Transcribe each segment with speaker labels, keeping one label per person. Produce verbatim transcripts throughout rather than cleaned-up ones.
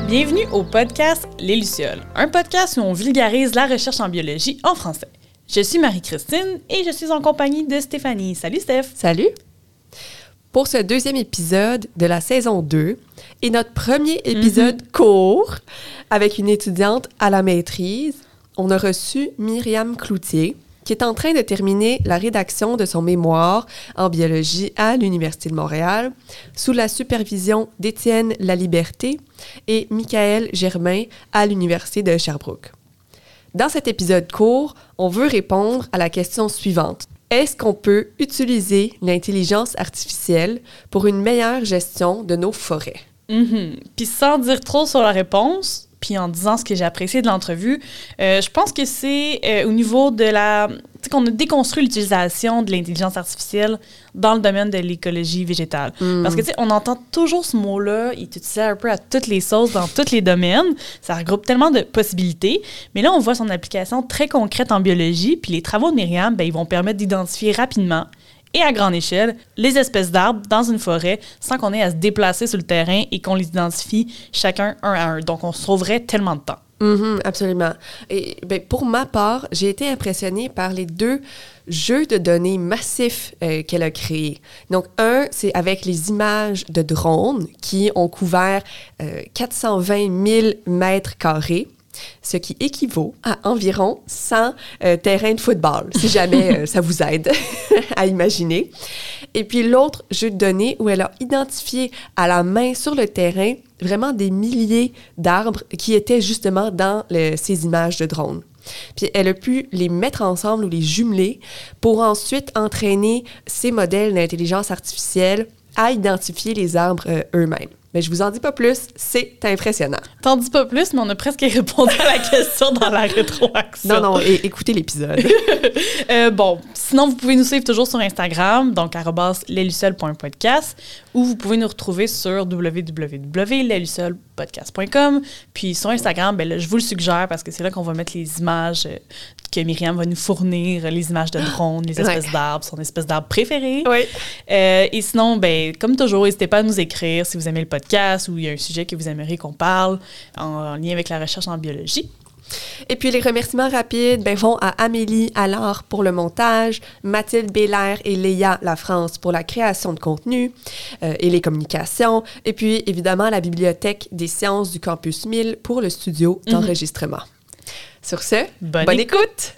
Speaker 1: Bienvenue au podcast Les Lucioles, un podcast où on vulgarise la recherche en biologie en français. Je suis Marie-Christine et je suis en compagnie de Stéphanie. Salut Steph!
Speaker 2: Salut! Pour ce deuxième épisode de la saison deux et notre premier épisode mm-hmm. court avec une étudiante à la maîtrise, on a reçu Myriam Cloutier, qui est en train de terminer la rédaction de son mémoire en biologie à l'Université de Montréal, sous la supervision d'Étienne Laliberté et Michael Germain à l'Université de Sherbrooke. Dans cet épisode court, on veut répondre à la question suivante. Est-ce qu'on peut utiliser l'intelligence artificielle pour une meilleure gestion de nos forêts?
Speaker 1: Mm-hmm. Puis sans dire trop sur la réponse, puis en disant ce que j'ai apprécié de l'entrevue, euh, je pense que c'est euh, au niveau de la... Tu sais, qu'on a déconstruit l'utilisation de l'intelligence artificielle dans le domaine de l'écologie végétale. Mm. Parce que, tu sais, on entend toujours ce mot-là, il est utilisé un peu à toutes les sauces, dans tous les domaines. Ça regroupe tellement de possibilités. Mais là, on voit son application très concrète en biologie, puis les travaux de Myriam, ben, ils vont permettre d'identifier rapidement et à grande échelle, les espèces d'arbres dans une forêt sans qu'on ait à se déplacer sur le terrain et qu'on les identifie chacun un à un. Donc, on sauverait tellement de temps.
Speaker 2: Mm-hmm, absolument. Et ben, pour ma part, j'ai été impressionnée par les deux jeux de données massifs euh, qu'elle a créés. Donc, un, c'est avec les images de drones qui ont couvert euh, quatre cent vingt mille mètres carrés, ce qui équivaut à environ cent euh, terrains de football, si jamais euh, ça vous aide à imaginer. Et puis l'autre jeu de données où elle a identifié à la main sur le terrain vraiment des milliers d'arbres qui étaient justement dans le, ces images de drones. Puis elle a pu les mettre ensemble ou les jumeler pour ensuite entraîner ces modèles d'intelligence artificielle à identifier les arbres euh, eux-mêmes. Mais je vous en dis pas plus, c'est impressionnant.
Speaker 1: T'en dis pas plus, mais on a presque répondu à la question dans la rétroaction.
Speaker 2: Non, non, et, écoutez l'épisode.
Speaker 1: euh, bon, sinon, vous pouvez nous suivre toujours sur Instagram, donc arobase leslucioles point podcast, ou vous pouvez nous retrouver sur w w w point leslucioles podcast point com. Puis sur Instagram, ben là, je vous le suggère parce que c'est là qu'on va mettre les images euh, que Myriam va nous fournir, les images de drones, les espèces ouais. d'arbres, son espèce d'arbre préféré.
Speaker 2: Oui.
Speaker 1: Euh, et sinon, ben, comme toujours, n'hésitez pas à nous écrire si vous aimez le podcast ou il y a un sujet que vous aimeriez qu'on parle en, en lien avec la recherche en biologie.
Speaker 2: Et puis, les remerciements rapides ben, vont à Amélie Allard pour le montage, Mathilde Bélair et Léa Lafrance pour la création de contenu euh, et les communications, et puis, évidemment, la Bibliothèque des sciences du Campus mille pour le studio mm-hmm. d'enregistrement. Sur ce,
Speaker 1: bonne,
Speaker 2: bonne
Speaker 1: écoute!
Speaker 2: écoute.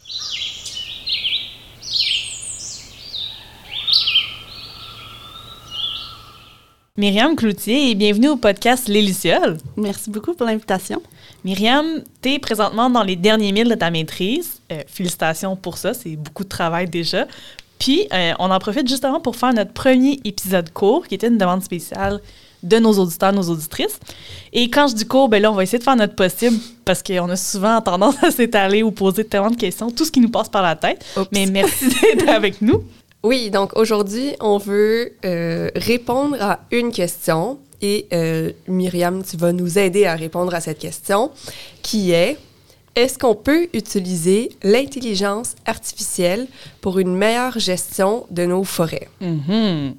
Speaker 1: Myriam Cloutier, et bienvenue au podcast Les Lucioles.
Speaker 3: Merci beaucoup pour l'invitation.
Speaker 1: Myriam, tu es présentement dans les derniers milles de ta maîtrise. Euh, félicitations pour ça, c'est beaucoup de travail déjà. Puis, euh, on en profite justement pour faire notre premier épisode court, qui était une demande spéciale de nos auditeurs, nos auditrices. Et quand je dis court, ben là, on va essayer de faire notre possible parce qu'on a souvent tendance à s'étaler ou poser tellement de questions, tout ce qui nous passe par la tête. Oups. Mais merci d'être avec nous.
Speaker 2: Oui, donc aujourd'hui, on veut euh, répondre à une question et euh, Myriam, tu vas nous aider à répondre à cette question qui est: est-ce qu'on peut utiliser l'intelligence artificielle pour une meilleure gestion de nos forêts?
Speaker 1: Mm-hmm.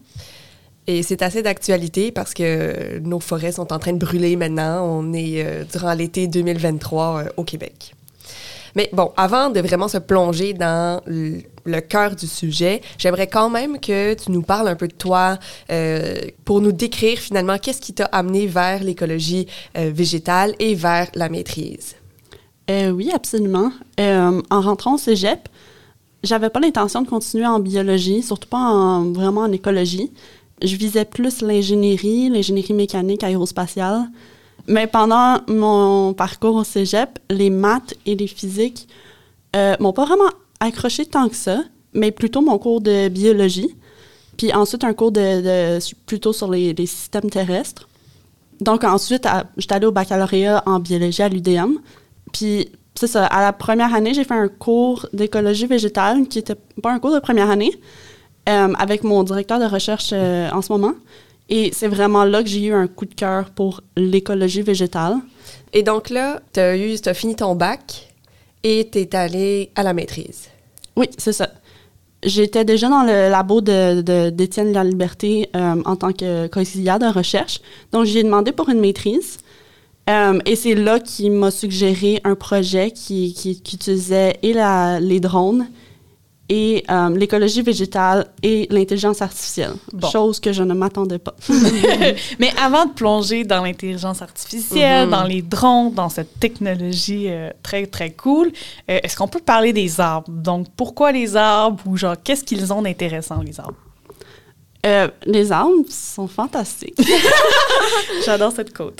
Speaker 2: Et c'est assez d'actualité parce que nos forêts sont en train de brûler maintenant. On est euh, durant l'été deux mille vingt-trois euh, au Québec. Mais bon, avant de vraiment se plonger dans le, le cœur du sujet, j'aimerais quand même que tu nous parles un peu de toi euh, pour nous décrire finalement qu'est-ce qui t'a amené vers l'écologie euh, végétale et vers la maîtrise.
Speaker 3: Euh, oui, absolument. Euh, en rentrant au cégep, j'avais pas l'intention de continuer en biologie, surtout pas en, vraiment en écologie. Je visais plus l'ingénierie, l'ingénierie mécanique aérospatiale. Mais pendant mon parcours au cégep, les maths et les physiques euh, m'ont pas vraiment accroché tant que ça, mais plutôt mon cours de biologie. Puis ensuite, un cours de, de plutôt sur les, les systèmes terrestres. Donc ensuite, à, j'étais allée au baccalauréat en biologie à l'U D M. Puis c'est ça, à la première année, j'ai fait un cours d'écologie végétale qui était pas un cours de première année, euh, avec mon directeur de recherche euh, en ce moment. Et c'est vraiment là que j'ai eu un coup de cœur pour l'écologie végétale.
Speaker 2: Et donc là, tu as eu, t'as fini ton bac et tu es allée à la maîtrise.
Speaker 3: Oui, c'est ça. J'étais déjà dans le labo de, de, d'Étienne Laliberté euh, en tant que co-auxiliaire de recherche. Donc, j'ai demandé pour une maîtrise. Euh, et c'est là qu'il m'a suggéré un projet qui, qui, qui utilisait et la, les drones et euh, l'écologie végétale et l'intelligence artificielle,
Speaker 1: Bon.
Speaker 3: chose que je ne m'attendais pas.
Speaker 1: Mais avant de plonger dans l'intelligence artificielle,
Speaker 2: Mm-hmm.
Speaker 1: dans les drones, dans cette technologie euh, très, très cool, euh, est-ce qu'on peut parler des arbres? Donc, pourquoi les arbres ou genre, qu'est-ce qu'ils ont d'intéressant, les arbres?
Speaker 3: Euh, les arbres sont fantastiques.
Speaker 1: J'adore cette côte.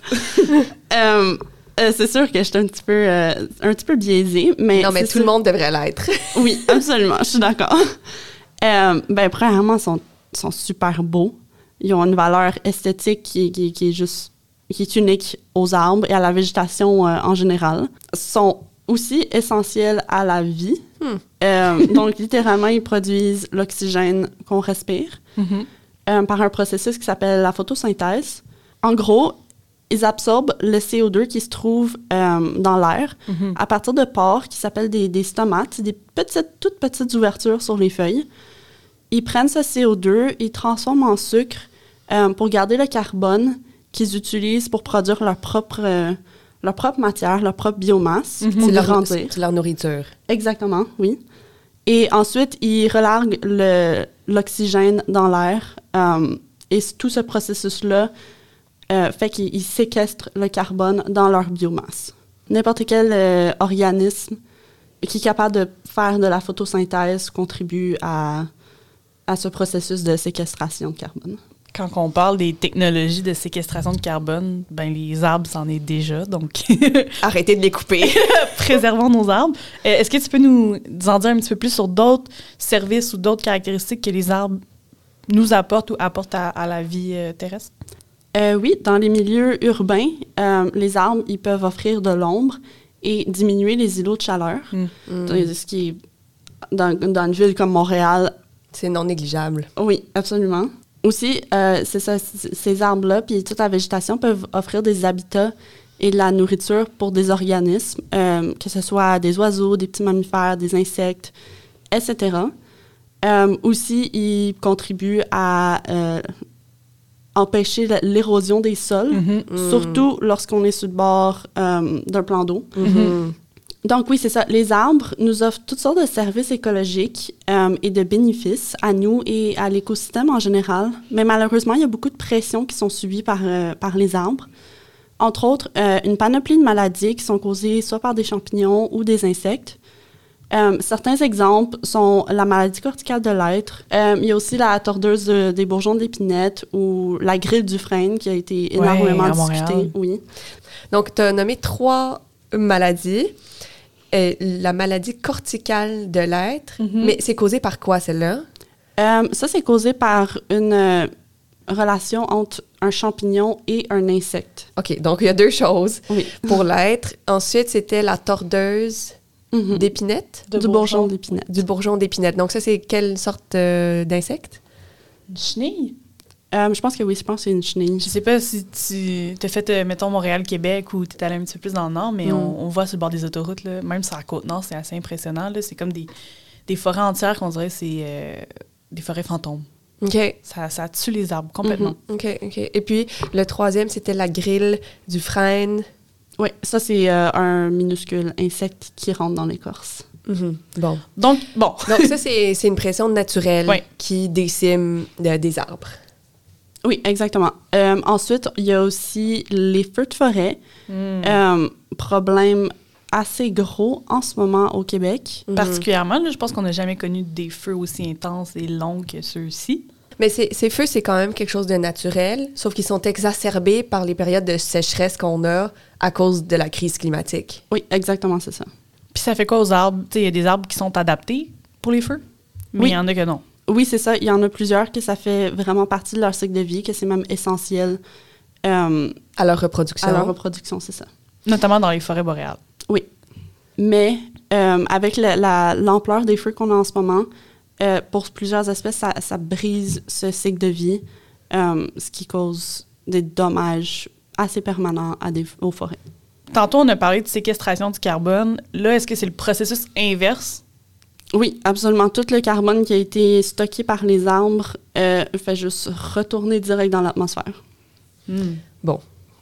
Speaker 3: euh, euh, c'est sûr que je suis un petit peu, euh, un petit peu biaisée, mais...
Speaker 2: Non, mais
Speaker 3: c'est
Speaker 2: tout le
Speaker 3: sûr-
Speaker 2: monde devrait l'être.
Speaker 3: Oui, absolument, je suis d'accord. Euh, ben, premièrement, ils sont, sont super beaux. Ils ont une valeur esthétique qui, qui, qui est juste... qui est unique aux arbres et à la végétation euh, en général. Ils sont aussi essentiels à la vie.
Speaker 2: Hmm.
Speaker 3: Euh, donc, littéralement, ils produisent l'oxygène qu'on respire
Speaker 1: Mm-hmm.
Speaker 3: euh, par un processus qui s'appelle la photosynthèse. En gros, ils absorbent le C O deux qui se trouve euh, dans l'air
Speaker 1: Mm-hmm.
Speaker 3: à partir de pores qui s'appellent des, des stomates, C'est des petites, toutes petites ouvertures sur les feuilles. Ils prennent ce C O deux, ils transforment en sucre euh, pour garder le carbone qu'ils utilisent pour produire leur propre, euh, leur propre matière, leur propre biomasse.
Speaker 1: Mhm.
Speaker 3: pour
Speaker 2: C'est leur,
Speaker 3: grandir.
Speaker 2: c'est leur nourriture.
Speaker 3: Exactement, oui. Et ensuite, ils relarguent le, l'oxygène dans l'air. euh, et c- tout ce processus-là euh, fait qu'ils ils séquestrent le carbone dans leur biomasse. N'importe quel euh, organisme qui est capable de faire de la photosynthèse contribue à, à ce processus de séquestration de carbone.
Speaker 1: Quand on parle des technologies de séquestration de carbone, ben les arbres, c'en est déjà, donc
Speaker 2: Arrêtez de les couper.
Speaker 1: préservons nos arbres. Euh, Est-ce que tu peux nous en dire un petit peu plus sur d'autres services ou d'autres caractéristiques que les arbres nous apportent ou apportent à, à la vie euh, terrestre?
Speaker 3: Euh, oui, dans les milieux urbains, euh, les arbres ils peuvent offrir de l'ombre et diminuer les îlots de chaleur.
Speaker 1: Mm.
Speaker 2: Mm.
Speaker 3: Ce qui est, dans, dans une ville comme Montréal,
Speaker 2: C'est non négligeable.
Speaker 3: oui, absolument. Aussi, euh, c'est ça, c- ces arbres-là, puis toute la végétation peuvent offrir des habitats et de la nourriture pour des organismes, euh, que ce soit des oiseaux, des petits mammifères, des insectes, et cetera. Euh, aussi, ils contribuent à euh, empêcher la- l'érosion des sols,
Speaker 1: Mhm.
Speaker 2: Mm.
Speaker 3: surtout lorsqu'on est sur le bord euh, d'un plan d'eau.
Speaker 2: Mhm.
Speaker 3: Donc oui, c'est ça. Les arbres nous offrent toutes sortes de services écologiques euh, et de bénéfices à nous et à l'écosystème en général. Mais malheureusement, il y a beaucoup de pressions qui sont subies par, euh, par les arbres. Entre autres, euh, une panoplie de maladies qui sont causées soit par des champignons ou des insectes. Euh, certains exemples sont la maladie corticale de l'être. Euh, il y a aussi la tordeuse de- des bourgeons d'épinette ou la grille du frêne qui a été
Speaker 1: Ouais,
Speaker 3: énormément
Speaker 1: à
Speaker 3: discutée.
Speaker 1: Montréal.
Speaker 3: Oui.
Speaker 2: Donc, tu as nommé trois maladies. Euh, la maladie corticale de l'être,
Speaker 1: Mhm.
Speaker 2: mais c'est causé par quoi, celle-là?
Speaker 3: Euh, ça, c'est causé par une euh, relation entre un champignon et un insecte.
Speaker 2: OK, donc il y a deux choses
Speaker 3: Oui.
Speaker 2: pour l'être. Ensuite, c'était la tordeuse
Speaker 3: Mhm.
Speaker 2: d'épinette,
Speaker 1: De
Speaker 3: du
Speaker 1: bourgeon.
Speaker 3: bourgeon d'épinette.
Speaker 2: du bourgeon d'épinette. Donc ça, c'est quelle sorte euh, d'insecte?
Speaker 1: Une chenille?
Speaker 3: Euh, je pense que oui, je pense que c'est une chenille.
Speaker 1: Je sais pas si tu t'as fait, euh, mettons, Montréal-Québec ou t'es allé un petit peu plus dans le nord, mais
Speaker 3: Mm.
Speaker 1: on, on voit sur le bord des autoroutes, là, même sur la Côte-Nord, c'est assez impressionnant. là. C'est comme des, des forêts entières qu'on dirait que c'est euh, des forêts fantômes.
Speaker 2: OK.
Speaker 1: Ça, ça tue les arbres complètement.
Speaker 2: OK, OK. Et puis, le troisième, c'était la grille du frêne.
Speaker 3: Oui, ça, c'est euh, un minuscule insecte qui rentre dans l'écorce.
Speaker 2: Mhm. Bon.
Speaker 1: Donc, bon.
Speaker 2: Donc ça, c'est c'est une pression naturelle
Speaker 1: Ouais.
Speaker 2: qui décime euh, des arbres.
Speaker 3: Oui, exactement. Euh, ensuite, il y a aussi les feux de forêt.
Speaker 1: Mm.
Speaker 3: Euh, problème assez gros en ce moment au Québec.
Speaker 2: Mhm.
Speaker 1: Particulièrement, là, je pense qu'on n'a jamais connu des feux aussi intenses et longs que ceux-ci.
Speaker 2: Mais ces ces feux, c'est quand même quelque chose de naturel, sauf qu'ils sont exacerbés par les périodes de sécheresse qu'on a à cause de la crise climatique.
Speaker 3: Oui, exactement, c'est ça.
Speaker 1: Puis ça fait quoi aux arbres? Tu sais, il y a des arbres qui sont adaptés pour les feux, mais il
Speaker 3: Oui.
Speaker 1: y en a que non.
Speaker 3: Oui, c'est ça. Il y en a plusieurs que ça fait vraiment partie de leur cycle de vie, que c'est même essentiel euh,
Speaker 2: À leur reproduction.
Speaker 3: à leur reproduction, c'est ça.
Speaker 1: Notamment dans les forêts boréales.
Speaker 3: Oui. Mais euh, avec le- la- l'ampleur des feux qu'on a en ce moment, euh, pour plusieurs espèces, ça, ça brise ce cycle de vie, euh, ce qui cause des dommages assez permanents à des, aux forêts.
Speaker 1: Tantôt, on a parlé de séquestration du carbone. Là, est-ce que c'est le processus inverse?
Speaker 3: Oui, absolument. Tout le carbone qui a été stocké par les arbres euh, fait juste retourner direct dans l'atmosphère.
Speaker 1: Hmm.
Speaker 2: Bon.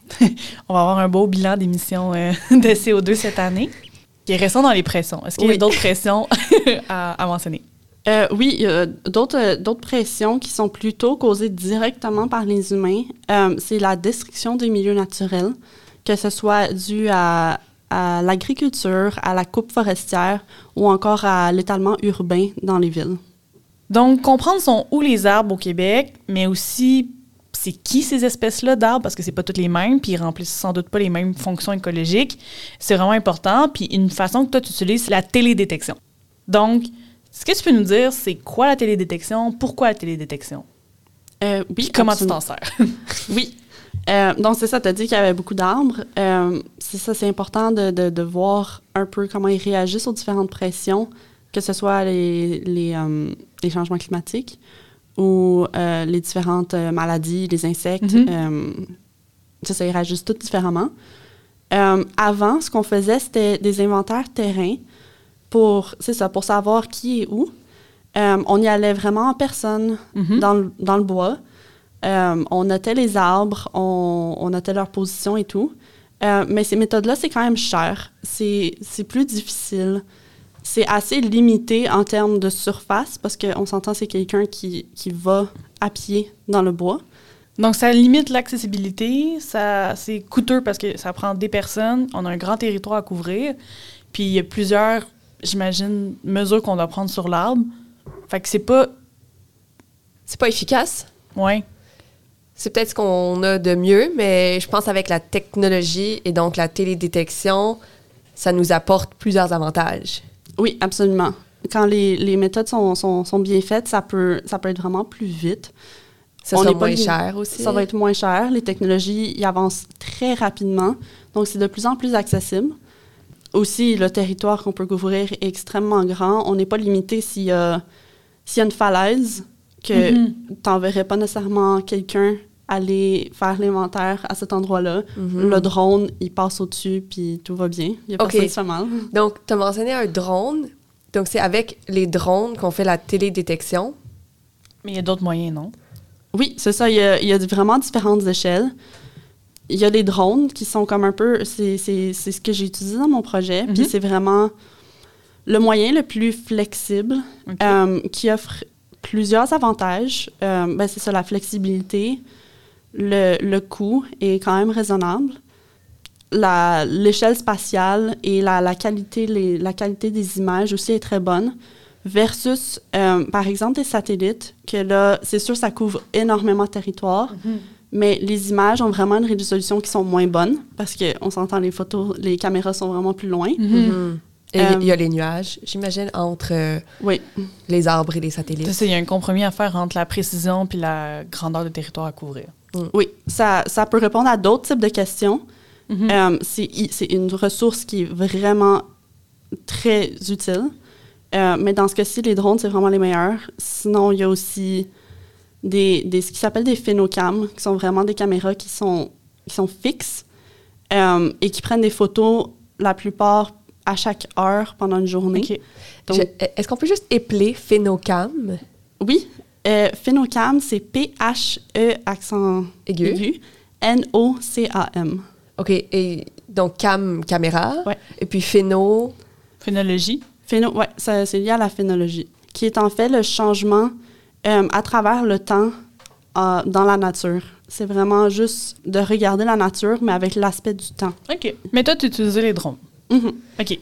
Speaker 1: On va avoir un beau bilan d'émissions euh, de C O deux cette année. Et restons dans les pressions. Est-ce qu'il oui. y a d'autres pressions à, à mentionner?
Speaker 3: Euh, oui, il y a d'autres, euh, d'autres pressions qui sont plutôt causées directement par les humains. Euh, c'est la destruction des milieux naturels, que ce soit dû à, à l'agriculture, à la coupe forestière ou encore à l'étalement urbain dans les villes.
Speaker 1: Donc, comprendre sont où les arbres au Québec, mais aussi c'est qui ces espèces-là d'arbres, parce que c'est pas toutes les mêmes, puis ils remplissent sans doute pas les mêmes fonctions écologiques. C'est vraiment important. Puis une façon que toi, tu utilises, c'est la télédétection. Donc, est-ce que tu peux nous dire, c'est quoi la télédétection? Pourquoi la télédétection?
Speaker 3: Euh, oui,
Speaker 1: puis comment
Speaker 3: absolument.
Speaker 1: tu t'en sers?
Speaker 3: Oui. Euh, donc, c'est ça, tu as dit qu'il y avait beaucoup d'arbres. Euh, c'est ça, c'est important de, de, de voir un peu comment ils réagissent aux différentes pressions, que ce soit les, les, euh, les changements climatiques ou euh, les différentes euh, maladies, les insectes. Mm-hmm. Euh, ça, ça, ils réagissent tous différemment. Euh, avant, ce qu'on faisait, c'était des inventaires terrain pour, c'est ça, pour savoir qui est où. Euh, on y allait vraiment en personne mm-hmm. dans, le, dans le bois. Euh, on notait les arbres, on, on notait leur position et tout. Euh, mais ces méthodes-là, c'est quand même cher. C'est, c'est plus difficile. C'est assez limité en termes de surface parce qu'on s'entend, c'est quelqu'un qui, qui va à pied dans le bois.
Speaker 1: Donc, ça limite l'accessibilité. Ça, c'est coûteux parce que ça prend des personnes. On a un grand territoire à couvrir. Puis, il y a plusieurs, j'imagine, mesures qu'on doit prendre sur l'arbre. Fait que c'est pas...
Speaker 2: C'est pas efficace.
Speaker 1: Oui.
Speaker 2: C'est peut-être ce qu'on a de mieux, mais je pense avec la technologie et donc la télédétection, ça nous apporte plusieurs avantages.
Speaker 3: Oui, absolument. Quand les, les méthodes sont, sont, sont bien faites, ça peut, ça peut être vraiment plus vite.
Speaker 2: Ça sera moins cher aussi.
Speaker 3: Ça va être moins cher. Les technologies y avancent très rapidement, donc c'est de plus en plus accessible. Aussi, le territoire qu'on peut couvrir est extrêmement grand. On n'est pas limité s'il y a, s'il y a une falaise, que mm-hmm. tu n'enverrais pas nécessairement quelqu'un aller faire l'inventaire à cet endroit-là. Mm-hmm. Le drone, il passe au-dessus, puis tout va bien. Il n'y a personne qui se fait mal.
Speaker 2: Donc, tu as mentionné un drone. Donc, c'est avec les drones qu'on fait la télédétection.
Speaker 1: Mais il y a d'autres moyens, non?
Speaker 3: Oui, c'est ça. Il y a, il y a vraiment différentes échelles. Il y a les drones qui sont comme un peu... C'est, c'est, c'est ce que j'ai utilisé dans mon projet. Mm-hmm. Puis c'est vraiment le moyen le plus flexible okay. euh, qui offre plusieurs avantages. Euh, ben c'est ça, la flexibilité. Le, le coût est quand même raisonnable. La, l'échelle spatiale et la, la, qualité, les, la qualité des images aussi est très bonne. Versus, euh, par exemple, des satellites, que là, c'est sûr, ça couvre énormément de territoire, mm-hmm. mais les images ont vraiment une résolution qui sont moins bonnes parce qu'on s'entend, les photos, les caméras sont vraiment plus loin.
Speaker 2: Mm-hmm. Mm-hmm. Et il euh, y a les nuages, j'imagine, entre euh,
Speaker 3: oui.
Speaker 2: les arbres et les satellites.
Speaker 1: Il y a un compromis à faire entre la précision et la grandeur du territoire à couvrir.
Speaker 3: Mm. Oui, ça, ça peut répondre à d'autres types de questions. Mm-hmm. Euh, c'est, c'est une ressource qui est vraiment très utile. Euh, mais dans ce cas-ci, les drones, c'est vraiment les meilleurs. Sinon, il y a aussi des, des, ce qui s'appelle des phénocams, qui sont vraiment des caméras qui sont, qui sont fixes euh, et qui prennent des photos, la plupart, à chaque heure pendant une journée.
Speaker 2: Okay. Donc, Je, est-ce qu'on peut juste épeler phénocam?
Speaker 3: Oui. Euh, phénocam, c'est P H E accent aigu, aigu N O C A M.
Speaker 2: OK. Et donc, cam, caméra.
Speaker 3: Ouais.
Speaker 2: Et puis phéno...
Speaker 1: Phénologie.
Speaker 3: Phéno, oui, c'est lié à la phénologie, qui est en fait le changement euh, à travers le temps euh, dans la nature. C'est vraiment juste de regarder la nature, mais avec l'aspect du temps.
Speaker 1: OK. Mais toi, tu utilisais les drones.
Speaker 3: Mm-hmm.
Speaker 1: OK.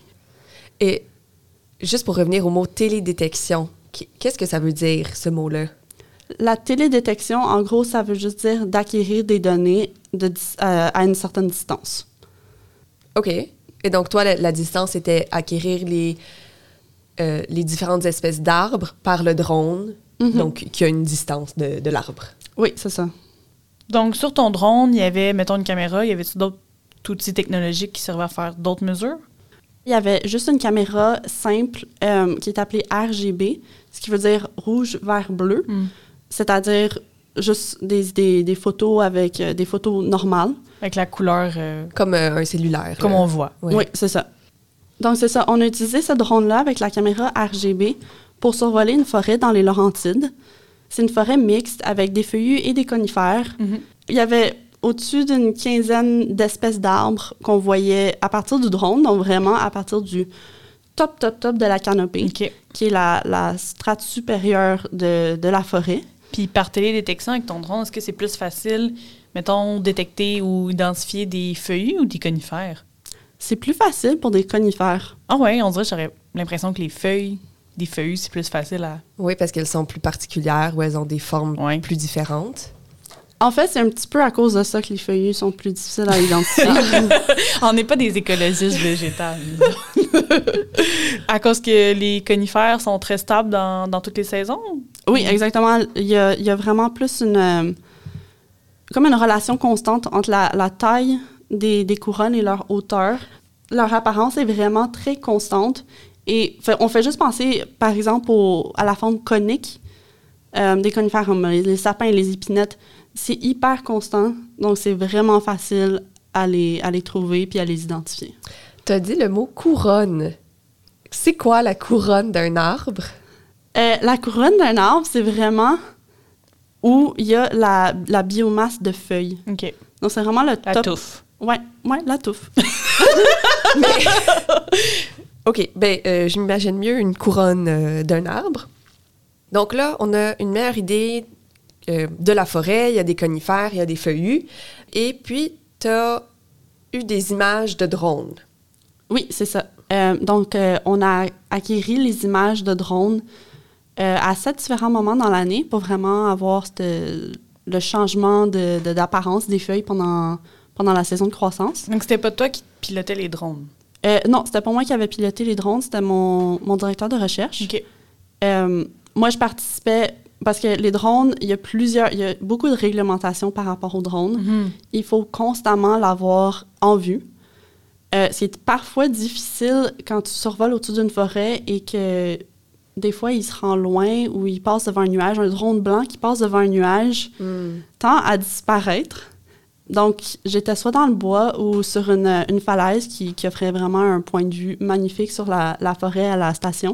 Speaker 2: Et juste pour revenir au mot télédétection, qu'est-ce que ça veut dire, ce mot-là?
Speaker 3: La télédétection, en gros, ça veut juste dire d'acquérir des données de, euh, à une certaine distance.
Speaker 2: OK. Et donc, toi, la, la distance, c'était acquérir les... Euh, les différentes espèces d'arbres par le drone, mm-hmm. donc qui a une distance de, de l'arbre.
Speaker 3: Oui, c'est ça.
Speaker 1: Donc, sur ton drone, il y avait, mettons, une caméra, il y avait-tu d'autres outils technologiques qui servaient à faire d'autres mesures?
Speaker 3: Il y avait juste une caméra simple euh, qui est appelée R G B, ce qui veut dire rouge, vert, bleu, mm. c'est-à-dire juste des, des, des photos avec euh, des photos normales.
Speaker 1: Avec la couleur... Euh,
Speaker 2: comme euh, un cellulaire.
Speaker 1: Comme
Speaker 2: là.
Speaker 1: on voit.
Speaker 3: Oui, oui, c'est ça. Donc, c'est ça. On a utilisé ce drone-là avec la caméra R G B pour survoler une forêt dans les Laurentides. C'est une forêt mixte avec des feuillus et des conifères. Mm-hmm. Il y avait au-dessus d'une quinzaine d'espèces d'arbres qu'on voyait à partir du drone, donc vraiment à partir du top, top, top de la canopée,
Speaker 1: OK.
Speaker 3: qui est la, la strate supérieure de, de la forêt.
Speaker 1: Puis par télédétection avec ton drone, est-ce que c'est plus facile, mettons, détecter ou identifier des feuillus ou des conifères?
Speaker 3: C'est plus facile pour des conifères.
Speaker 1: Ah ouais, on dirait que j'aurais l'impression que les feuilles, des feuillus, c'est plus facile à...
Speaker 2: Oui, parce qu'elles sont plus particulières ou elles ont des formes
Speaker 1: Ouais.
Speaker 2: plus différentes.
Speaker 3: En fait, c'est un petit peu à cause de ça que les feuillus sont plus difficiles à identifier.
Speaker 1: On n'est pas des écologistes végétales. À cause que les conifères sont très stables dans, dans toutes les saisons?
Speaker 3: Oui, exactement. Il y a, il y a vraiment plus une... euh, comme une relation constante entre la, la taille des, des couronnes et leur hauteur. Leur apparence est vraiment très constante. Et fait, on fait juste penser, par exemple, au, à la forme conique euh, des conifères, comme les, les sapins et les épinettes. C'est hyper constant, donc c'est vraiment facile à les, à les trouver puis à les identifier.
Speaker 2: Tu as dit le mot couronne. C'est quoi la couronne d'un arbre?
Speaker 3: Euh, la couronne d'un arbre, c'est vraiment où il y a la, la biomasse de feuilles.
Speaker 1: OK.
Speaker 3: Donc, c'est vraiment le
Speaker 1: La
Speaker 3: top.
Speaker 1: touffe.
Speaker 3: Ouais, ouais, la touffe.
Speaker 2: OK, ben euh, j'imagine mieux une couronne euh, d'un arbre. Donc là, on a une meilleure idée euh, de la forêt. Il y a des conifères, il y a des feuillus. Et puis, tu as eu des images de drones.
Speaker 3: Oui, c'est ça. Euh, donc, euh, on a acquéri les images de drones euh, à sept différents moments dans l'année pour vraiment avoir cette, le changement de, de- d'apparence des feuilles pendant, pendant la saison de croissance.
Speaker 1: Donc, c'était pas toi qui pilotais les drones?
Speaker 3: Euh, non, c'était pas moi qui avais piloté les drones, c'était mon, mon directeur de recherche.
Speaker 1: OK.
Speaker 3: Euh, moi, je participais parce que les drones, il y a plusieurs, il y a beaucoup de réglementations par rapport aux drones.
Speaker 1: Mhm.
Speaker 3: Il faut constamment l'avoir en vue. Euh, c'est parfois difficile quand tu survoles au-dessus d'une forêt et que des fois, il se rend loin ou il passe devant un nuage. Un drone blanc qui passe devant un nuage tend à disparaître. Donc, j'étais soit dans le bois ou sur une, une falaise qui, qui offrait vraiment un point de vue magnifique sur la, la forêt à la station.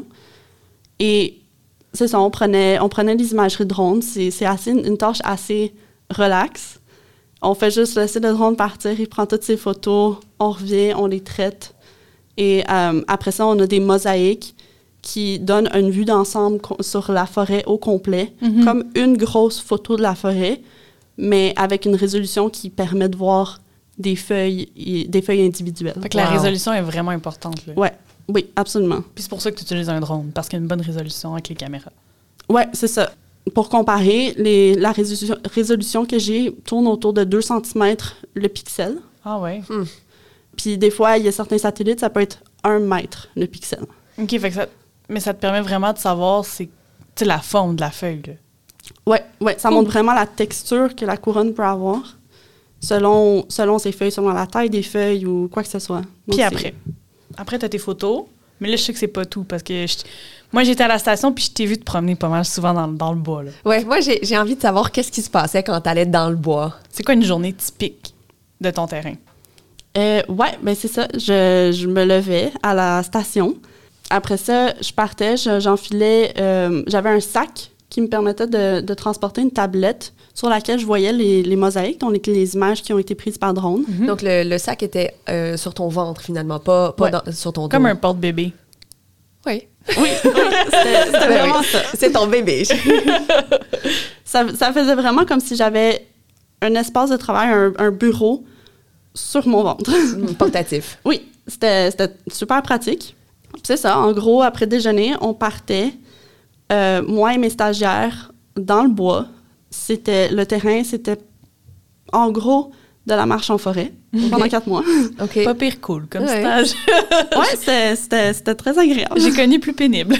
Speaker 3: Et c'est ça, on prenait, on prenait les imageries de drone. C'est, c'est assez, une tâche assez relaxe. On fait juste laisser le drone partir, il prend toutes ses photos, on revient, on les traite. Et euh, après ça, on a des mosaïques qui donnent une vue d'ensemble co- sur la forêt au complet,
Speaker 1: Mhm.
Speaker 3: comme une grosse photo de la forêt, mais avec une résolution qui permet de voir des feuilles, et- des feuilles individuelles.
Speaker 1: Fait que la
Speaker 2: Wow.
Speaker 1: résolution est vraiment importante, là.
Speaker 3: Ouais, oui, absolument.
Speaker 1: Puis c'est pour ça que tu utilises un drone, parce qu'il y a une bonne résolution avec les caméras.
Speaker 3: Ouais, c'est ça. Pour comparer, les, la résolution, résolution que j'ai tourne autour de deux centimètres le pixel.
Speaker 1: Ah ouais?
Speaker 3: Puis des fois, il y a certains satellites, ça peut être un mètre le pixel.
Speaker 1: OK, fait que ça... Mais ça te permet vraiment de savoir c'est, tu sais, la forme de la feuille, là.
Speaker 3: Ouais, ouais, ça montre vraiment la texture que la couronne peut avoir selon, selon ses feuilles, selon la taille des feuilles ou quoi que ce soit. Donc,
Speaker 1: Puis
Speaker 3: c'est-
Speaker 1: après. Après, t'as tes photos. Mais là, je sais que c'est pas tout, parce que je- moi, j'étais à la station, puis je t'ai vu te promener pas mal souvent dans, dans le bois, là.
Speaker 2: Ouais, moi, j'ai, j'ai envie de savoir qu'est-ce qui se passait quand tu allais dans le bois.
Speaker 1: C'est quoi une journée typique de ton terrain?
Speaker 3: Euh, ouais, ben c'est ça. Je, je me levais à la station. Après ça, je partais, je- j'enfilais... euh, j'avais un sac qui me permettait de, de transporter une tablette sur laquelle je voyais les, les mosaïques, donc les, les images qui ont été prises par drone.
Speaker 1: Mhm.
Speaker 2: Donc, le, le sac était euh, sur ton ventre, finalement, pas, pas
Speaker 1: Ouais.
Speaker 2: dans- sur ton dos.
Speaker 1: Comme un porte-bébé.
Speaker 2: Oui.
Speaker 3: Oui, c'était c'était
Speaker 2: Ben
Speaker 3: vraiment
Speaker 2: oui.
Speaker 3: ça.
Speaker 2: C'est ton bébé.
Speaker 3: ça. Ça faisait vraiment comme si j'avais un espace de travail, un, un bureau sur mon ventre.
Speaker 2: Portatif.
Speaker 3: Oui, c'était c'était super pratique. Puis c'est ça, en gros, après déjeuner, on partait, euh, moi et mes stagiaires, dans le bois. C'était, le terrain, c'était en gros de la marche en forêt pendant quatre mois.
Speaker 2: OK.
Speaker 1: Pas pire cool comme
Speaker 2: Ouais.
Speaker 1: stage.
Speaker 3: Ouais, c'était, c'était, c'était très agréable.
Speaker 1: J'ai connu plus pénible.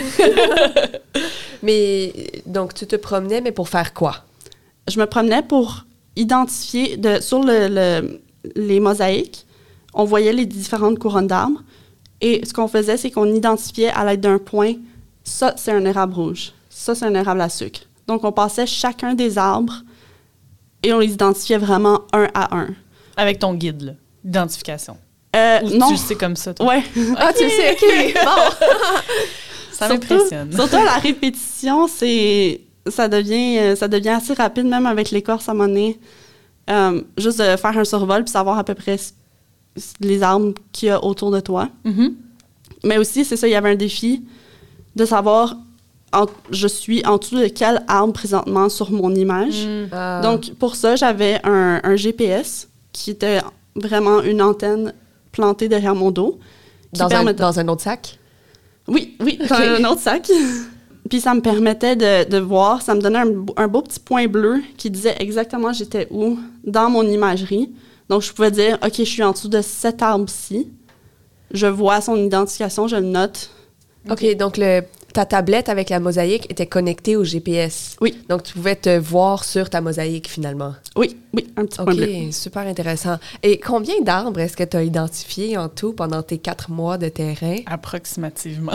Speaker 2: Mais, donc, tu te promenais, mais pour faire quoi?
Speaker 3: Je me promenais pour identifier, de, sur le, le- les mosaïques, on voyait les différentes couronnes d'arbres. Et ce qu'on faisait, c'est qu'on identifiait à l'aide d'un point, ça, c'est un érable rouge. Ça, c'est un érable à sucre. Donc, on passait chacun des arbres et on les identifiait vraiment un à un.
Speaker 1: Avec ton guide, là, d'identification.
Speaker 3: Euh,
Speaker 1: Ou
Speaker 3: non.
Speaker 1: tu le sais comme ça, toi?
Speaker 3: Ouais.
Speaker 2: Ah, tu le sais, OK. Bon.
Speaker 1: Ça
Speaker 3: Surtout-
Speaker 1: m'impressionne.
Speaker 3: Surtout à la répétition, c'est, ça, devient, euh, ça devient assez rapide, même avec l'écorce à un moment donné. Euh, juste de faire un survol puis savoir à peu près les arbres qu'il y a autour de toi.
Speaker 1: Mm-hmm.
Speaker 3: Mais aussi, c'est ça, il y avait un défi de savoir en, je suis en dessous de quel arbre présentement sur mon image.
Speaker 1: Mm.
Speaker 2: Ah.
Speaker 3: Donc, pour ça, j'avais un, un G P S qui était vraiment une antenne plantée derrière mon dos. Qui
Speaker 2: Dans,
Speaker 3: permettait...
Speaker 2: un, dans un autre sac?
Speaker 3: Oui, oui, dans
Speaker 2: Okay.
Speaker 3: un autre sac. Puis ça me permettait de, de voir, ça me donnait un, un beau petit point bleu qui disait exactement j'étais où dans mon imagerie. Donc, je pouvais dire, OK, je suis en dessous de cet arbre-ci. Je vois son identification, je le note.
Speaker 2: OK, donc le, ta tablette avec la mosaïque était connectée au G P S.
Speaker 3: Oui.
Speaker 2: Donc, tu pouvais te voir sur ta mosaïque, finalement.
Speaker 3: Oui, oui, un petit point
Speaker 2: OK,
Speaker 3: bleu.
Speaker 2: super intéressant. Et combien d'arbres est-ce que tu as identifié en tout pendant tes quatre mois de terrain?
Speaker 1: Approximativement.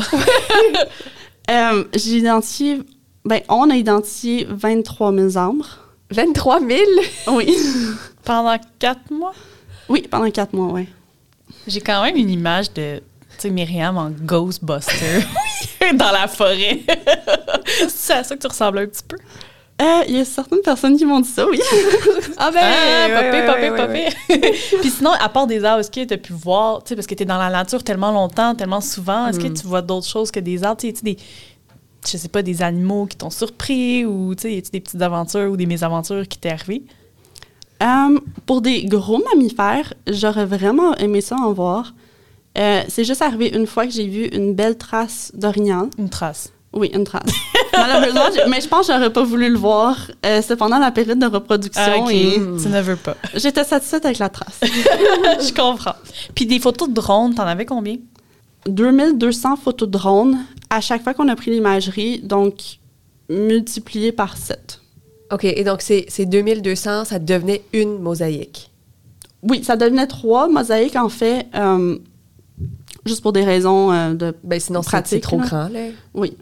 Speaker 3: Euh, j'ai identifié, ben, on a identifié vingt-trois mille arbres.
Speaker 2: vingt-trois mille?
Speaker 3: Oui.
Speaker 1: Pendant quatre mois,
Speaker 3: Oui, pendant quatre mois, oui.
Speaker 1: j'ai quand même une image de, tu sais, Myriam en Ghostbuster dans la forêt. C'est à ça que tu ressembles un petit peu?
Speaker 3: Euh, Il y a certaines personnes qui m'ont dit ça, oui.
Speaker 2: Ah ben,
Speaker 1: Ah,
Speaker 2: ouais,
Speaker 1: pas pire,
Speaker 2: ouais,
Speaker 1: pas
Speaker 2: ouais,
Speaker 1: pire, pas
Speaker 2: ouais,
Speaker 1: pire. Puis sinon, à part des arbres, est-ce que tu as pu voir, tu sais, parce que tu es dans la nature tellement longtemps, tellement souvent, est-ce
Speaker 2: Mm.
Speaker 1: que tu vois d'autres choses que des arbres? Tu sais, y a-tu des, je sais pas, des animaux qui t'ont surpris ou, tu sais, y a-tu des petites aventures ou des mésaventures qui t'est arrivées?
Speaker 3: Euh, pour des gros mammifères, j'aurais vraiment aimé ça en voir. Euh, c'est juste arrivé une fois que j'ai vu une belle trace d'orignal.
Speaker 1: Une trace.
Speaker 3: Oui, une trace. Malheureusement, j'ai- mais je pense que j'aurais pas voulu le voir. Euh, C'était pendant la période de reproduction
Speaker 1: Ah, ok.
Speaker 3: et
Speaker 1: Tu ne veux pas.
Speaker 3: j'étais satisfaite avec la trace.
Speaker 1: Je comprends. Puis des photos de drones, t'en avais combien?
Speaker 3: deux mille deux cents photos de drones à chaque fois qu'on a pris l'imagerie, donc multiplié par sept.
Speaker 2: OK, et donc ces, ces deux mille deux cents, ça devenait une mosaïque.
Speaker 3: Oui, ça devenait trois mosaïques, en fait, euh, juste pour des raisons euh, de...
Speaker 2: Ben sinon, c'est-
Speaker 3: Pratique,
Speaker 2: c'est trop
Speaker 3: là.
Speaker 2: grand, là.
Speaker 3: Oui.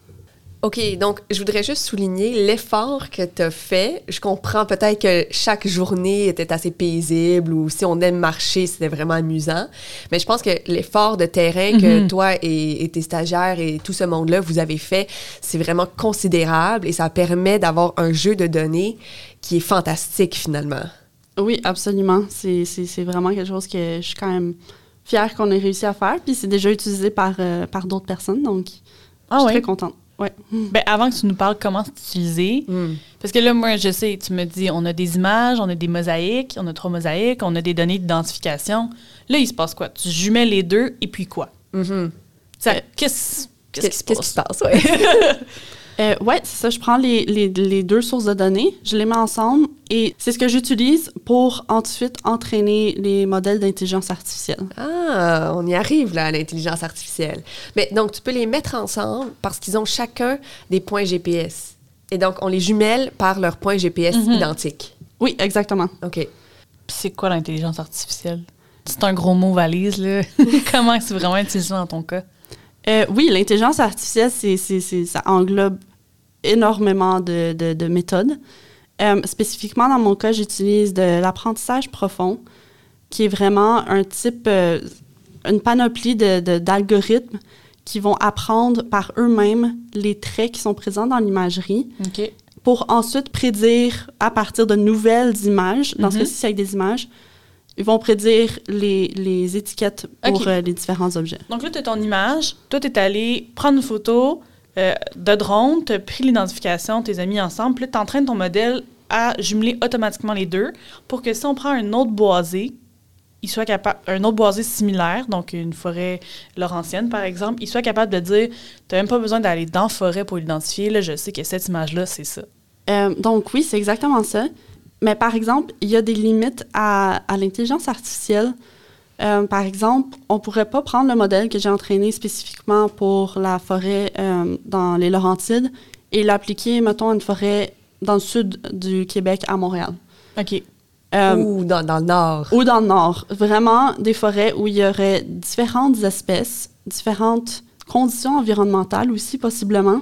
Speaker 2: OK, donc je voudrais juste souligner l'effort que tu as fait. Je comprends peut-être que chaque journée était assez paisible ou si on aime marcher, c'était vraiment amusant. Mais je pense que l'effort de terrain que
Speaker 1: Mhm.
Speaker 2: toi et, et tes stagiaires et tout ce monde-là, vous avez fait, c'est vraiment considérable et ça permet d'avoir un jeu de données qui est fantastique finalement.
Speaker 3: Oui, absolument. C'est, c'est, c'est vraiment quelque chose que je suis quand même fière qu'on ait réussi à faire. Puis c'est déjà utilisé par, euh, par d'autres personnes, donc
Speaker 1: Ah
Speaker 3: je suis
Speaker 1: ouais?
Speaker 3: très contente. Ouais.
Speaker 1: Ben, avant que tu nous parles comment c'est utilisé,
Speaker 2: Mm.
Speaker 1: parce que là, moi, je sais, tu me dis, on a des images, on a des mosaïques, on a trois mosaïques, on a des données d'identification. Là, il se passe quoi? Tu jumelles les deux, et puis quoi?
Speaker 2: Mhm.
Speaker 1: Ça,
Speaker 3: Euh,
Speaker 1: qu'est-ce, qu'est-ce qui se
Speaker 2: Qu'est-ce
Speaker 1: passe?
Speaker 2: qui se passe? Ouais.
Speaker 3: Euh, ouais, c'est ça. Je prends les, les, les deux sources de données, je les mets ensemble et c'est ce que j'utilise pour ensuite entraîner les modèles d'intelligence artificielle.
Speaker 2: Ah, on y arrive là à l'intelligence artificielle. Mais donc, tu peux les mettre ensemble parce qu'ils ont chacun des points G P S. Et donc, on les jumelle par leurs points G P S
Speaker 1: Mhm.
Speaker 2: identiques.
Speaker 3: Oui, exactement.
Speaker 2: OK.
Speaker 1: Puis c'est quoi l'intelligence artificielle? C'est un gros mot valise, là. Comment c'est vraiment utilisé dans ton cas?
Speaker 3: Euh, oui, l'intelligence artificielle, c'est, c'est, c'est, ça englobe énormément de, de, de méthodes. Euh, spécifiquement, dans mon cas, j'utilise de l'apprentissage profond, qui est vraiment un type, euh, une panoplie de, de, d'algorithmes qui vont apprendre par eux-mêmes les traits qui sont présents dans l'imagerie
Speaker 1: OK.
Speaker 3: pour ensuite prédire à partir de nouvelles images. Dans ce
Speaker 1: Mhm.
Speaker 3: cas-ci, c'est avec des images. Ils vont prédire les, les étiquettes pour
Speaker 1: OK.
Speaker 3: euh, les différents objets.
Speaker 1: Donc là, tu as ton image. Toi, tu es allé prendre une photo euh, de drone, tu as pris l'identification, tu les as mis ensemble. Puis là, tu entraînes ton modèle à jumeler automatiquement les deux pour que si on prend un autre boisé, il soit capable, un autre boisé similaire, donc une forêt laurentienne, par exemple, il soit capable de dire, tu n'as même pas besoin d'aller dans la forêt pour l'identifier. Là, je sais que cette image-là, c'est ça.
Speaker 3: Euh, donc oui, c'est exactement ça. Mais par exemple, il y a des limites à, à l'intelligence artificielle. Euh, par exemple, on ne pourrait pas prendre le modèle que j'ai entraîné spécifiquement pour la forêt euh, dans les Laurentides et l'appliquer, mettons, à une forêt dans le sud du Québec, à Montréal.
Speaker 1: OK.
Speaker 3: Euh,
Speaker 2: Ou dans, dans le nord.
Speaker 3: ou dans le nord. Vraiment des forêts où il y aurait différentes espèces, différentes conditions environnementales aussi, possiblement.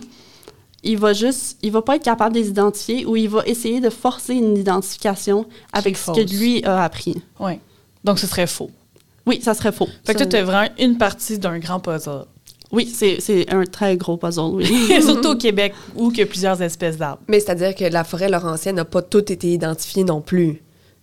Speaker 3: Il va juste, il va pas être capable de les identifier ou il va essayer de forcer une identification avec ce que
Speaker 1: fausse.
Speaker 3: lui a appris.
Speaker 1: Oui. Donc, ce serait faux.
Speaker 3: Oui, ça serait faux.
Speaker 1: Fait que
Speaker 3: Ça-
Speaker 1: toi, tu as vraiment une partie d'un grand puzzle.
Speaker 3: Oui, c'est, c'est un très gros puzzle, oui.
Speaker 1: Surtout au Québec, où il y a plusieurs espèces d'arbres.
Speaker 2: Mais c'est-à-dire que la forêt laurentienne n'a pas toutes été identifiée non plus.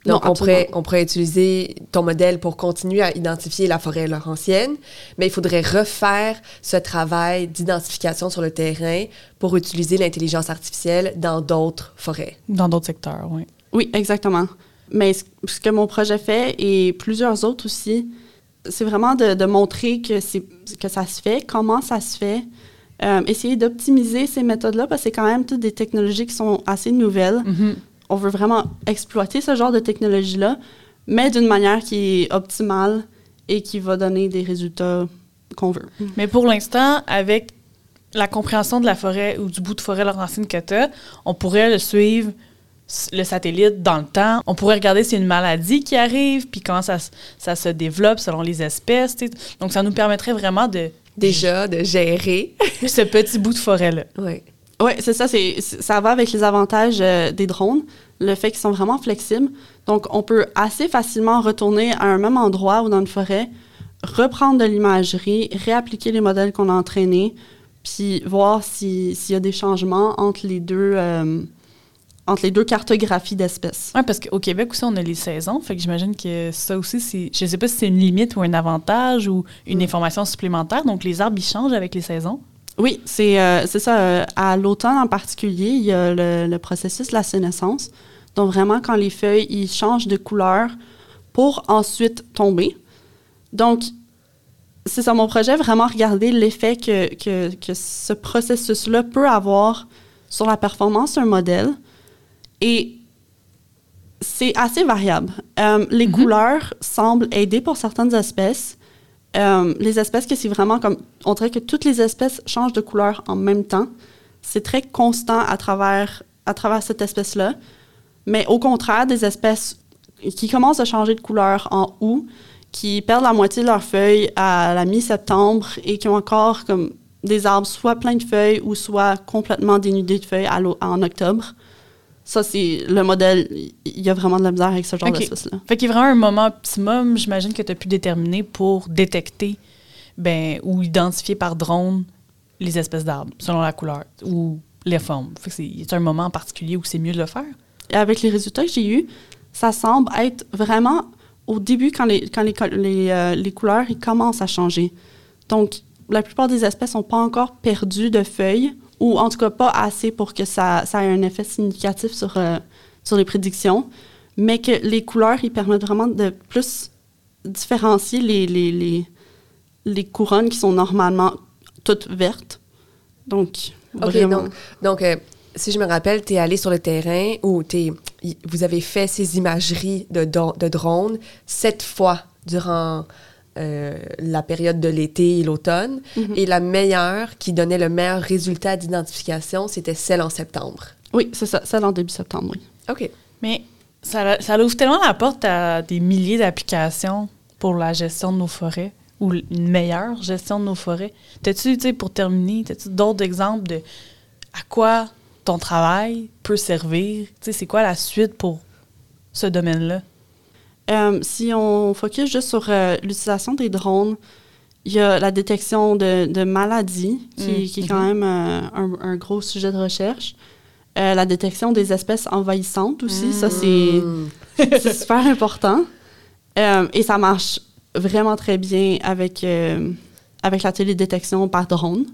Speaker 2: Donc,
Speaker 3: Non,
Speaker 2: on, pourrait,
Speaker 3: absolument.
Speaker 2: on pourrait utiliser ton modèle pour continuer à identifier la forêt laurentienne, mais il faudrait refaire ce travail d'identification sur le terrain pour utiliser l'intelligence artificielle dans d'autres forêts.
Speaker 1: Dans d'autres secteurs, oui.
Speaker 3: Oui, exactement. Mais ce ce que mon projet fait, et plusieurs autres aussi, c'est vraiment de, de montrer que, c'est, que ça se fait, comment ça se fait, euh, essayer d'optimiser ces méthodes-là, parce que c'est quand même toutes des technologies qui sont assez nouvelles.
Speaker 1: Mm-hmm.
Speaker 3: On veut vraiment exploiter ce genre de technologie-là, mais d'une manière qui est optimale et qui va donner des résultats qu'on veut.
Speaker 1: Mais pour l'instant, avec la compréhension de la forêt ou du bout de forêt laurentienne que tu as, on pourrait le suivre, le satellite, dans le temps. On pourrait regarder s'il y a une maladie qui arrive, puis comment ça, ça se développe selon les espèces. T'sais. Donc, ça nous permettrait vraiment de...
Speaker 2: Déjà, de gérer.
Speaker 1: ce petit bout de forêt-là.
Speaker 2: Oui.
Speaker 3: Oui, c'est ça. C'est, ça va avec les avantages euh, des drones, le fait qu'ils sont vraiment flexibles. Donc, on peut assez facilement retourner à un même endroit ou dans une forêt, reprendre de l'imagerie, réappliquer les modèles qu'on a entraînés, puis voir si, s'il y a des changements entre les deux, euh, entre les deux cartographies d'espèces.
Speaker 1: Oui, parce qu'au Québec aussi, on a les saisons. Fait que j'imagine que ça aussi, c'est, je ne sais pas si c'est une limite ou un avantage ou une
Speaker 3: Mm.
Speaker 1: information supplémentaire. Donc, les arbres, ils changent avec les saisons.
Speaker 3: Oui, c'est, euh, c'est ça. Euh, à l'automne en particulier, il y a le, le processus de la sénescence. Donc, vraiment, quand les feuilles ils changent de couleur pour ensuite tomber. Donc, c'est ça, mon projet, vraiment regarder l'effet que, que, que ce processus-là peut avoir sur la performance d'un modèle. Et c'est assez variable. Euh, les
Speaker 1: Mm-hmm.
Speaker 3: couleurs semblent aider pour certaines espèces. Euh, les espèces que c'est vraiment comme... On dirait que toutes les espèces changent de couleur en même temps. C'est très constant à travers, à travers cette espèce-là. Mais au contraire, des espèces qui commencent à changer de couleur en août, qui perdent la moitié de leurs feuilles à la mi-septembre et qui ont encore comme des arbres soit pleins de feuilles ou soit complètement dénudés de feuilles à l'o- en octobre. Ça, c'est le modèle. Il y a vraiment de la misère avec ce genre
Speaker 1: OK.
Speaker 3: d'espèces-là.
Speaker 1: Fait qu'il y a vraiment un moment optimum, j'imagine, que tu as pu déterminer pour détecter ben, ou identifier par drone les espèces d'arbres, selon la couleur ou les formes. Fait que c'est, y a un moment en particulier où c'est mieux de le faire?
Speaker 3: Et avec les résultats que j'ai eus, ça semble être vraiment au début, quand les, quand les, co- les, euh, les couleurs ils commencent à changer. Donc, la plupart des espèces n'ont pas encore perdu de feuilles, ou en tout cas pas assez pour que ça, ça ait un effet significatif sur, euh, sur les prédictions, mais que les couleurs, ils permettent vraiment de plus différencier les, les, les, les couronnes qui sont normalement toutes vertes. Donc,
Speaker 2: OK,
Speaker 3: vraiment...
Speaker 2: donc, donc euh, si je me rappelle, tu es allé sur le terrain ou t'es, y- vous avez fait ces imageries de, don- de drones sept fois durant euh, la période de l'été et l'automne.
Speaker 3: Mhm.
Speaker 2: Et la meilleure, qui donnait le meilleur résultat d'identification, c'était celle en septembre.
Speaker 3: Oui, c'est ça, celle en début septembre, oui.
Speaker 2: OK.
Speaker 1: Mais ça, ça ouvre tellement la porte à des milliers d'applications pour la gestion de nos forêts ou une meilleure gestion de nos forêts. T'as-tu, tu sais, pour terminer, t'as-tu d'autres exemples de à quoi ton travail peut servir? Tu sais, c'est quoi la suite pour ce domaine-là?
Speaker 3: Euh, si on focus juste sur euh, l'utilisation des drones, il y a la détection de, de maladies, qui,
Speaker 1: Mm.
Speaker 3: qui est quand même euh, un, un gros sujet de recherche. Euh, la détection des espèces envahissantes aussi, ça, c'est,
Speaker 2: Mm.
Speaker 3: c'est super important. Euh, et ça marche vraiment très bien avec, euh, avec la télédétection par drone.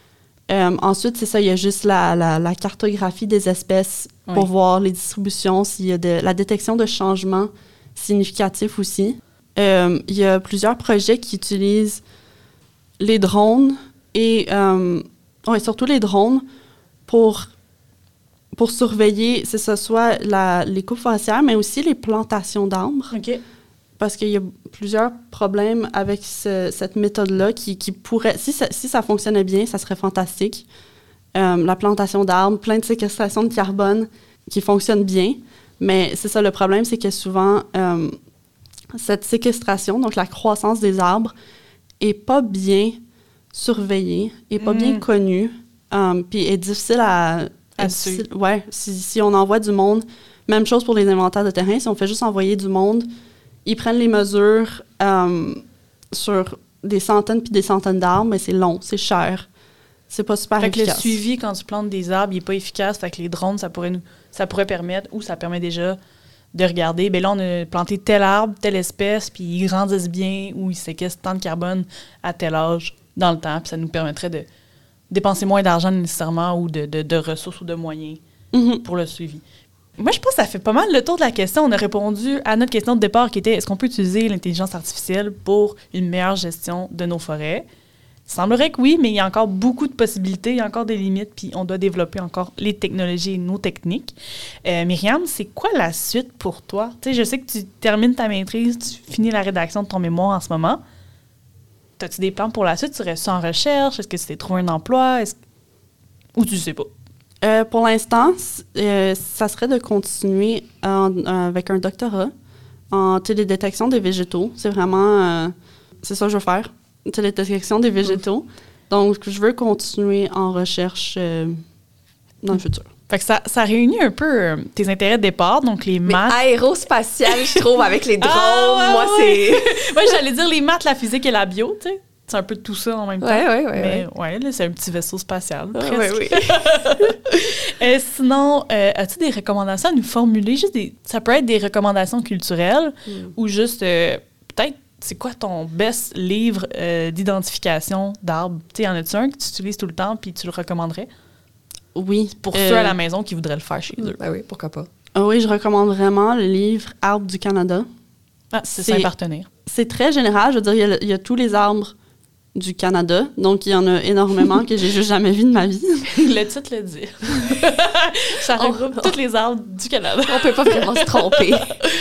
Speaker 3: Euh, ensuite, c'est ça, il y a juste la, la, la cartographie des espèces pour
Speaker 1: Oui.
Speaker 3: voir les distributions, s'il y a de la détection de changements significatifs aussi. Euh, il y a plusieurs projets qui utilisent les drones et euh, ouais, surtout les drones pour, pour surveiller, c'est ça, soit la, les coupes forestières, mais aussi les plantations d'arbres.
Speaker 1: OK.
Speaker 3: Parce qu'il y a plusieurs problèmes avec ce- cette méthode-là qui, qui pourrait... Si ça, si ça fonctionnait bien, ça serait fantastique. Euh, la plantation d'arbres, plein de séquestration de carbone qui fonctionne bien. Mais c'est ça, le problème, c'est que souvent, euh, cette séquestration, donc la croissance des arbres, est pas bien surveillée, est pas
Speaker 1: Mm.
Speaker 3: bien connue, euh, puis est difficile à...
Speaker 1: À
Speaker 3: est difficile- ouais, si, si on envoie du monde, même chose pour les inventaires de terrain, si on fait juste envoyer du monde, ils prennent les mesures euh, sur des centaines puis des centaines d'arbres, mais c'est long, c'est cher. C'est pas super
Speaker 1: Fait que le
Speaker 3: efficace.
Speaker 1: suivi, quand tu plantes des arbres, il n'est pas efficace. Fait que les drones, ça pourrait, nous, ça pourrait permettre, ou ça permet déjà, de regarder, bien là, on a planté tel arbre, telle espèce, puis ils grandissent bien, ou ils séquestrent tant de carbone à tel âge dans le temps, puis ça nous permettrait de dépenser moins d'argent nécessairement ou de, de, de ressources ou de moyens
Speaker 3: Mhm.
Speaker 1: pour le suivi. Moi, je pense que ça fait pas mal le tour de la question. On a répondu à notre question de départ qui était est-ce qu'on peut utiliser l'intelligence artificielle pour une meilleure gestion de nos forêts? Il semblerait que oui, mais il y a encore beaucoup de possibilités, il y a encore des limites, puis on doit développer encore les technologies et nos techniques. Euh, Myriam, c'est quoi la suite pour toi? Tu sais, je sais que tu termines ta maîtrise, tu finis la rédaction de ton mémoire en ce moment. As-tu des plans pour la suite? Tu restes en recherche? Est-ce que tu t'es trouvé un emploi? Est-ce... Ou tu sais pas?
Speaker 3: Euh, pour l'instant, c- euh, ça serait de continuer en- euh, avec un doctorat en télédétection des végétaux. C'est vraiment... euh, c'est ça que je veux faire, télédétection des végétaux. Donc, je veux continuer en recherche euh, dans le futur.
Speaker 1: Fait que ça, ça réunit un peu euh, tes intérêts de départ, donc les
Speaker 2: Mais
Speaker 1: maths.
Speaker 2: aérospatial, je trouve, avec les drones,
Speaker 1: Ah, ouais,
Speaker 2: moi,
Speaker 1: ouais. Moi, j'allais dire les maths, la physique et la bio, tu sais. C'est un peu tout ça en même
Speaker 2: c'est...
Speaker 1: temps.
Speaker 2: Ouais, ouais, ouais.
Speaker 1: Mais
Speaker 2: ouais.
Speaker 1: ouais, là, c'est un petit vaisseau spatial.
Speaker 2: Ah,
Speaker 1: presque.
Speaker 2: ouais, oui.
Speaker 1: Euh, sinon, euh, as-tu des recommandations à nous formuler? Juste des, ça peut être des recommandations culturelles
Speaker 2: Mm.
Speaker 1: ou juste, euh, peut-être, c'est quoi ton best livre euh, d'identification d'arbres? Tu sais, y en a-tu un que tu utilises tout le temps puis tu le recommanderais?
Speaker 3: Oui.
Speaker 1: Pour
Speaker 3: euh,
Speaker 1: ceux à la maison qui voudraient le faire chez eux.
Speaker 2: Ah oui, pourquoi pas.
Speaker 3: ah oui, je recommande vraiment le livre Arbres du Canada.
Speaker 1: Ah, c'est
Speaker 3: c'est-
Speaker 1: simple à retenir.
Speaker 3: C'est très général. Je veux dire, il y a, le- il y a tous les arbres du Canada. Donc, il y en a énormément que j'ai juste jamais vu de ma vie.
Speaker 1: Le titre le dit. Ça
Speaker 2: On-
Speaker 1: regroupe tous les arbres du Canada.
Speaker 2: On peut pas vraiment se tromper.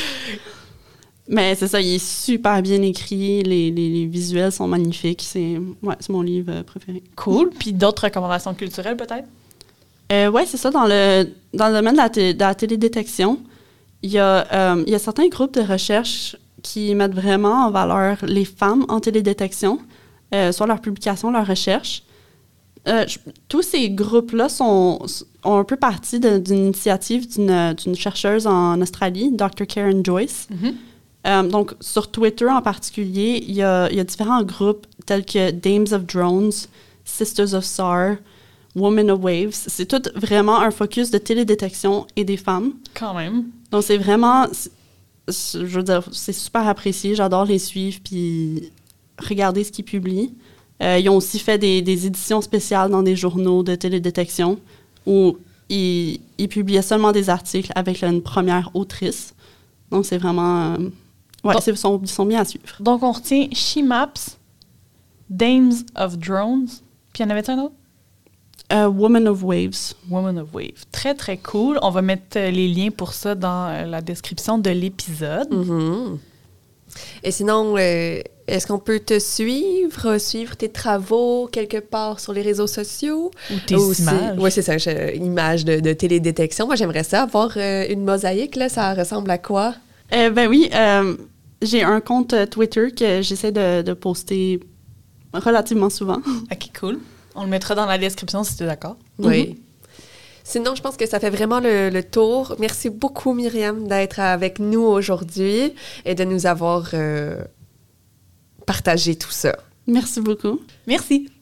Speaker 3: Mais c'est ça, il est super bien écrit. Les, les- les visuels sont magnifiques. C'est ouais, c'est mon livre euh, préféré.
Speaker 1: Cool. Puis d'autres recommandations culturelles, peut-être?
Speaker 3: Euh, oui, c'est ça. Dans le, dans le domaine de la, té- de la télédétection, il y, a, euh, il y a certains groupes de recherche qui mettent vraiment en valeur les femmes en télédétection, euh, soit leurs publications, leurs recherches. Euh, je- tous ces groupes-là sont, ont un peu parti de- d'une initiative d'une d'une chercheuse en Australie, docteur Karen Joyce.
Speaker 1: Mhm.
Speaker 3: Euh, donc, sur Twitter en particulier, il y a, il y a différents groupes tels que Dames of Drones, Sisters of S A R, Women of Waves. C'est tout vraiment un focus de télédétection et des femmes.
Speaker 1: Quand même.
Speaker 3: Donc, c'est vraiment... c'est- Je veux dire, c'est super apprécié. J'adore les suivre puis regarder ce qu'ils publient. Euh, ils ont aussi fait des, des éditions spéciales dans des journaux de télédétection où ils, ils publiaient seulement des articles avec là, une première autrice. Donc, c'est vraiment... euh, ouais,
Speaker 1: Donc-
Speaker 3: c'est- ils sont, ils sont bien à suivre.
Speaker 1: Donc, on retient She Maps, Dames of Drones, puis il y en avait un autre?
Speaker 3: Euh, Woman of Waves.
Speaker 1: Woman of Wave. Très, très cool. On va mettre euh, les liens pour ça dans euh, la description de l'épisode.
Speaker 2: Mhm. Et sinon, euh, est-ce qu'on peut te suivre, suivre tes travaux quelque part sur les réseaux sociaux?
Speaker 1: Ou tes
Speaker 2: Aussi-
Speaker 1: images.
Speaker 2: Oui, c'est ça, je- images de, de télédétection. Moi, j'aimerais ça avoir euh, une mosaïque, là. Ça ressemble à quoi?
Speaker 3: Euh, ben oui, euh, j'ai un compte euh, Twitter que j'essaie de, de poster relativement souvent.
Speaker 1: OK, cool. On le mettra dans la description si tu es d'accord.
Speaker 2: Oui. Sinon, je pense que ça fait vraiment le, le tour. Merci beaucoup, Myriam, d'être avec nous aujourd'hui et de nous avoir euh, partagé tout ça.
Speaker 3: Merci beaucoup.
Speaker 1: Merci.